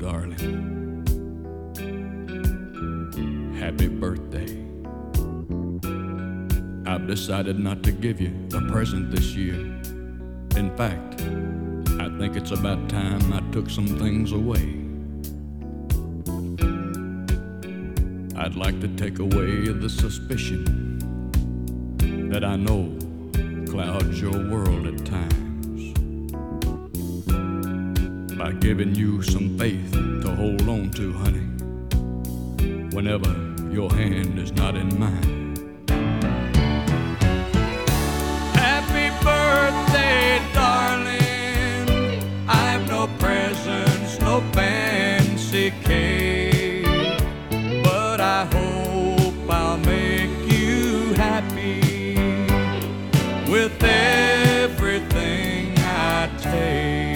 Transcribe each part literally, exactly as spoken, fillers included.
darling. Happy birthday. I've decided not to give you a present this year. In fact, I think it's about time I took some things away. I'd like to take away the suspicion that I know clouds your world at times, by giving you some faith to hold on to, honey, whenever your hand is not in mine. Happy birthday, darling. I've no presents, no fancy cake, but I hope I'll make you happy with everything I take.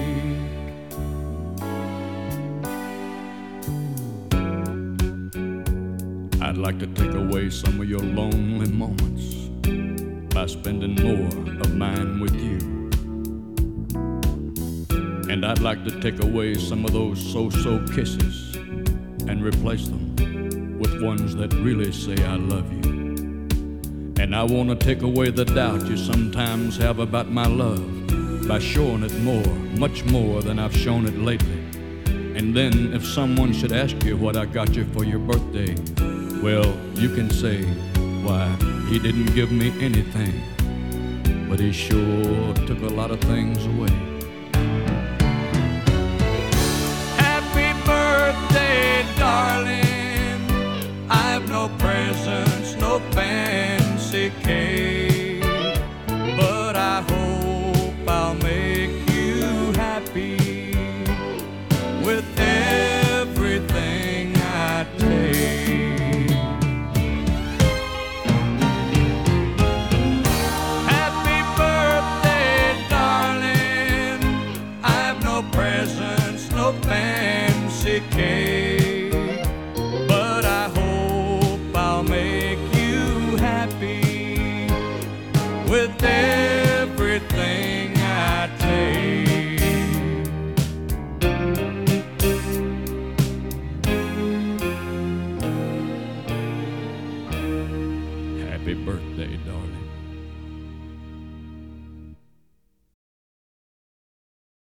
I'd like to take away some of your lonely moments by spending more of mine with you. And I'd like to take away some of those so-so kisses and replace them with ones that really say I love you. And I want to take away the doubt you sometimes have about my love by showing it more, much more than I've shown it lately. And then if someone should ask you what I got you for your birthday, well, you can say, why, he didn't give me anything, but he sure took a lot of things away. Happy birthday, darling. I've no presents, no fancy cake, but I hope I'll make you happy with everything I take. Presents, no fancy cake.